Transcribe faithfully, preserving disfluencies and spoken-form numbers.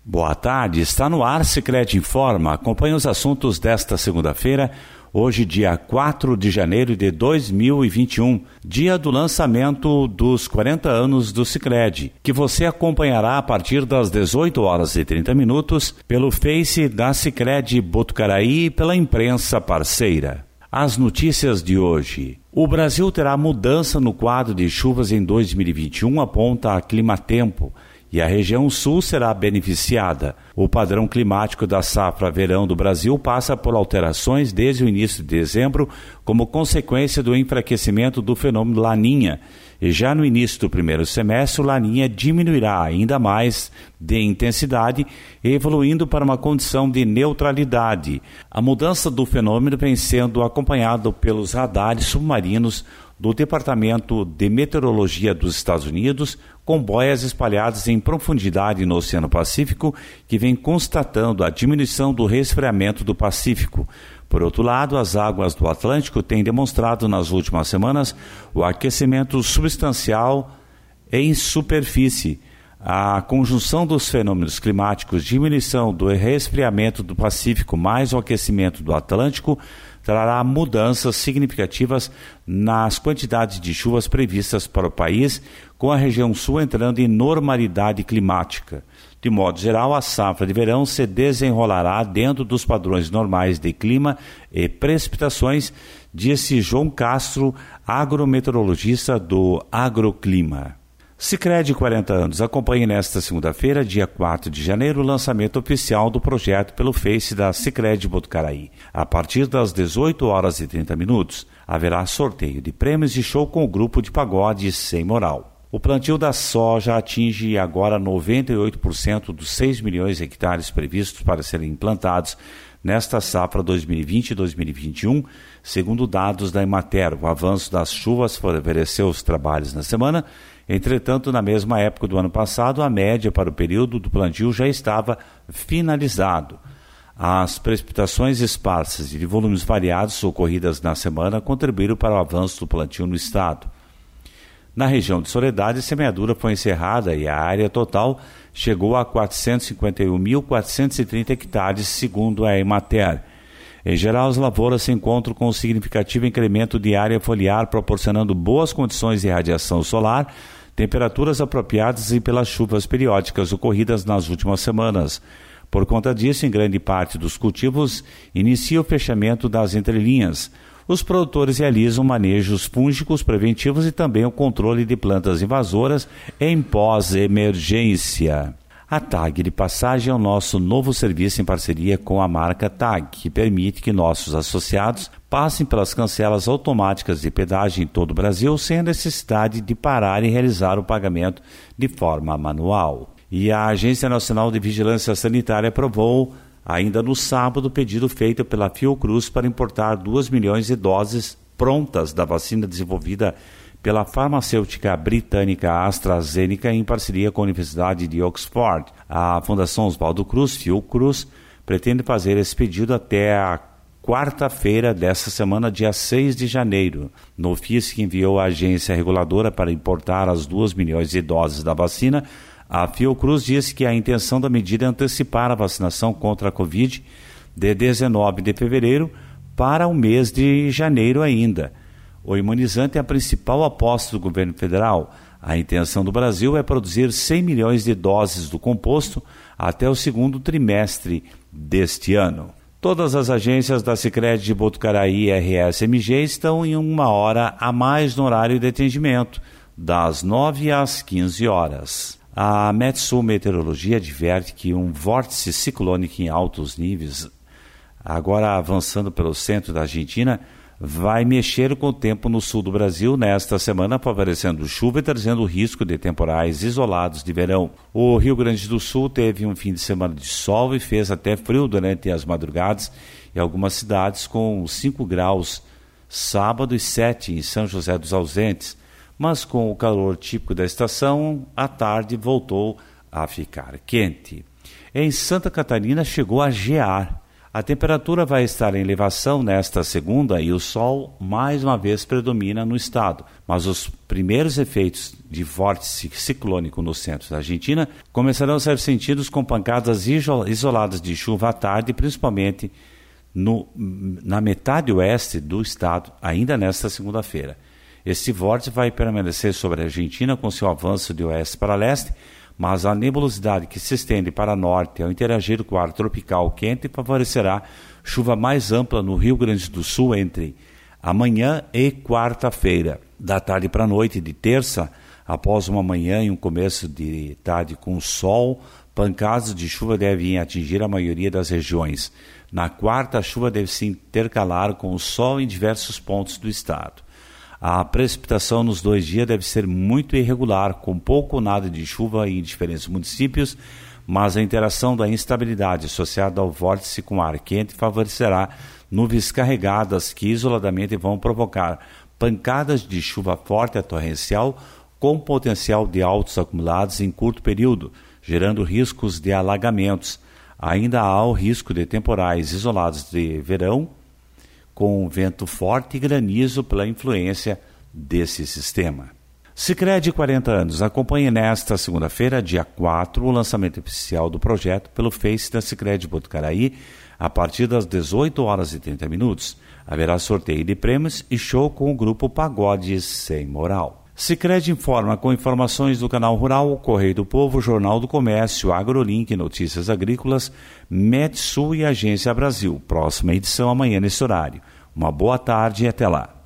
Boa tarde, está no ar Sicredi Informa. Acompanhe os assuntos desta segunda-feira, hoje dia quatro de janeiro de dois mil e vinte e um, dia do lançamento dos quarenta anos do Sicredi, que você acompanhará a partir das dezoito horas e trinta minutos pelo Face da Sicredi Botucaraí e pela imprensa parceira. As notícias de hoje. O Brasil terá mudança no quadro de chuvas em dois mil e vinte e um, aponta a Climatempo, e a região sul será beneficiada. O padrão climático da safra verão do Brasil passa por alterações desde o início de dezembro, como consequência do enfraquecimento do fenômeno Laninha. E já no início do primeiro semestre, o Laninha diminuirá ainda mais de intensidade, evoluindo para uma condição de neutralidade. A mudança do fenômeno vem sendo acompanhada pelos radares submarinos do Departamento de Meteorologia dos Estados Unidos, com boias espalhadas em profundidade no Oceano Pacífico, que vem constatando a diminuição do resfriamento do Pacífico. Por outro lado, as águas do Atlântico têm demonstrado nas últimas semanas o aquecimento substancial em superfície. A conjunção dos fenômenos climáticos, diminuição do resfriamento do Pacífico mais o aquecimento do Atlântico, trará mudanças significativas nas quantidades de chuvas previstas para o país, com a região sul entrando em normalidade climática. De modo geral, a safra de verão se desenrolará dentro dos padrões normais de clima e precipitações, disse João Castro, agrometeorologista do Agroclima. Sicredi quarenta anos. Acompanhe nesta segunda-feira, dia quatro de janeiro, o lançamento oficial do projeto pelo Face da Sicredi Botucaraí. A partir das dezoito horas e trinta minutos, haverá sorteio de prêmios e show com o grupo de pagode Sem Moral. O plantio da soja atinge agora noventa e oito por cento dos seis milhões de hectares previstos para serem implantados nesta safra dois mil e vinte e dois mil e vinte e um, segundo dados da Emater. O avanço das chuvas favoreceu os trabalhos na semana. Entretanto, na mesma época do ano passado, a média para o período do plantio já estava finalizado. As precipitações esparsas e de volumes variados ocorridas na semana contribuíram para o avanço do plantio no estado. Na região de Soledade, a semeadura foi encerrada e a área total chegou a quatrocentos e cinquenta e um mil, quatrocentos e trinta hectares, segundo a Emater. Em geral, as lavouras se encontram com um significativo incremento de área foliar, proporcionando boas condições de radiação solar, temperaturas apropriadas e pelas chuvas periódicas ocorridas nas últimas semanas. Por conta disso, em grande parte dos cultivos, inicia o fechamento das entrelinhas. Os produtores realizam manejos fúngicos preventivos e também o controle de plantas invasoras em pós-emergência. A Tag de Passagem é o nosso novo serviço em parceria com a marca Tag, que permite que nossos associados passem pelas cancelas automáticas de pedágio em todo o Brasil sem a necessidade de parar e realizar o pagamento de forma manual. E a Agência Nacional de Vigilância Sanitária aprovou, ainda no sábado, o pedido feito pela Fiocruz para importar dois milhões de doses prontas da vacina desenvolvida pela farmacêutica britânica AstraZeneca em parceria com a Universidade de Oxford. A Fundação Oswaldo Cruz, Fiocruz, pretende fazer esse pedido até a quarta-feira desta semana, dia seis de janeiro. No ofício que enviou à agência reguladora para importar as dois milhões de doses da vacina, a Fiocruz disse que a intenção da medida é antecipar a vacinação contra a Covid de dezenove de fevereiro para o mês de janeiro ainda. O imunizante é a principal aposta do governo federal. A intenção do Brasil é produzir cem milhões de doses do composto até o segundo trimestre deste ano. Todas as agências da Sicredi de Botucaraí e R S M G estão em uma hora a mais no horário de atendimento, das nove às quinze horas. A Metsul Meteorologia adverte que um vórtice ciclônico em altos níveis, agora avançando pelo centro da Argentina, vai mexer com o tempo no sul do Brasil nesta semana, favorecendo chuva e trazendo o risco de temporais isolados de verão. O Rio Grande do Sul teve um fim de semana de sol e fez até frio durante as madrugadas em algumas cidades, com cinco graus sábado e sete em São José dos Ausentes. Mas com o calor típico da estação, a tarde voltou a ficar quente. Em Santa Catarina chegou a gear. A temperatura vai estar em elevação nesta segunda e o sol mais uma vez predomina no estado, mas os primeiros efeitos de vórtice ciclônico no centro da Argentina começarão a ser sentidos com pancadas isoladas de chuva à tarde, principalmente no, na metade oeste do estado, ainda nesta segunda-feira. Este vórtice vai permanecer sobre a Argentina com seu avanço de oeste para leste, mas a nebulosidade que se estende para norte ao interagir com o ar tropical quente favorecerá chuva mais ampla no Rio Grande do Sul entre amanhã e quarta-feira. Da tarde para a noite de terça, após uma manhã e um começo de tarde com sol, pancadas de chuva devem atingir a maioria das regiões. Na quarta, a chuva deve se intercalar com o sol em diversos pontos do estado. A precipitação nos dois dias deve ser muito irregular, com pouco ou nada de chuva em diferentes municípios, mas a interação da instabilidade associada ao vórtice com ar quente favorecerá nuvens carregadas que isoladamente vão provocar pancadas de chuva forte a torrencial com potencial de altos acumulados em curto período, gerando riscos de alagamentos. Ainda há o risco de temporais isolados de verão, com vento forte e granizo pela influência desse sistema. Sicredi quarenta anos. Acompanhe nesta segunda-feira, dia quatro, o lançamento oficial do projeto pelo Face da Sicredi Botucaraí, a partir das dezoito horas e trinta minutos. Haverá sorteio de prêmios e show com o grupo Pagode Sem Moral. Sicredi informa com informações do Canal Rural, Correio do Povo, Jornal do Comércio, AgroLink, Notícias Agrícolas, Metsul e Agência Brasil. Próxima edição amanhã nesse horário. Uma boa tarde e até lá.